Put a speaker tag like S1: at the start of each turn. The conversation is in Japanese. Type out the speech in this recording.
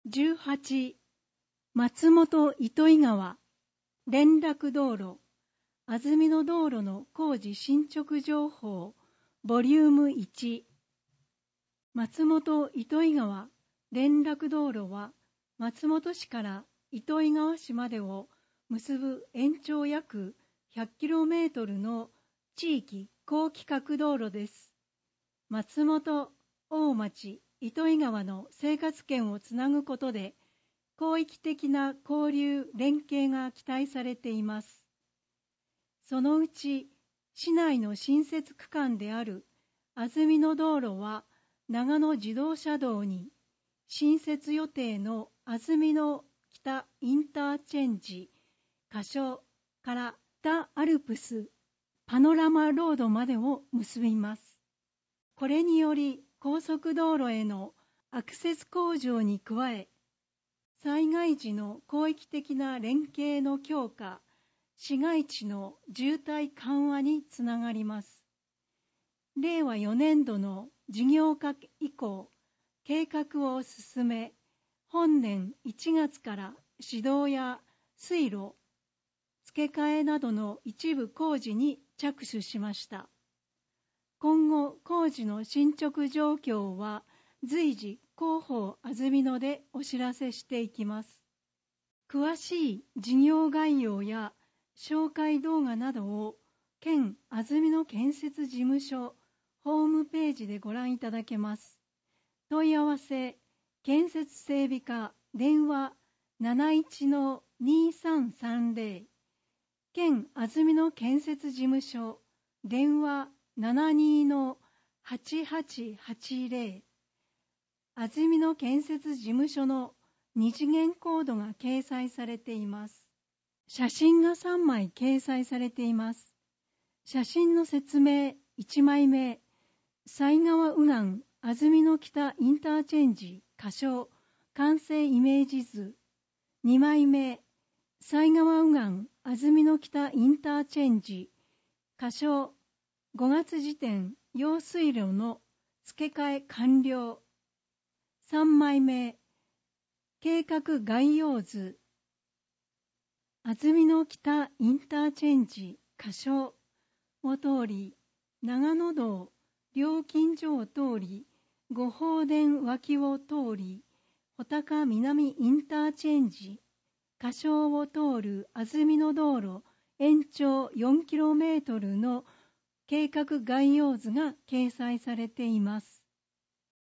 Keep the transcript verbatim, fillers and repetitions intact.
S1: じゅうはち、松本糸魚川連絡道路安曇野道路の工事進捗情報ボリュームいち。松本糸魚川連絡道路は松本市から糸魚川市までを結ぶ延長約 ひゃくキロメートル の地域高規格道路です。松本、大町、糸魚川の生活圏をつなぐことで広域的な交流連携が期待されています。そのうち市内の新設区間である安曇野道路は長野自動車道に新設予定の安曇野北インターチェンジ箇所から北アルプスパノラマロードまでを結びます。これにより高速道路へのアクセス向上に加え、災害時の広域的な連携の強化、市街地の渋滞緩和につながります。れいわよねんどの事業化以降、計画を進め、本年いちがつから市道や水路、付け替えなどの一部工事に着手しました。今後、工事の進捗状況は随時広報安曇野でお知らせしていきます。詳しい事業概要や紹介動画などを県安曇野建設事務所ホームページでご覧いただけます。問い合わせ、建設整備課電話 なないちのにさんさんぜろ、県安曇野建設事務所電話 ななにのはちはちはちぜろ、安曇野建設事務所の二次元コードが掲載されています。写真がさんまい掲載されています。写真の説明いちまいめ、犀川右岸安曇野北インターチェンジ箇所完成イメージ図。にまいめ、犀川右岸安曇野北インターチェンジ箇所ごがつ時点用水路の付け替え完了。さんまいめ、計画概要図。安曇野北インターチェンジ箇所を通り、長野道料金所を通り、御法殿脇を通り、穂高南インターチェンジ箇所を通る安曇野道路延長 よんキロメートル の計画概要図が掲載されています。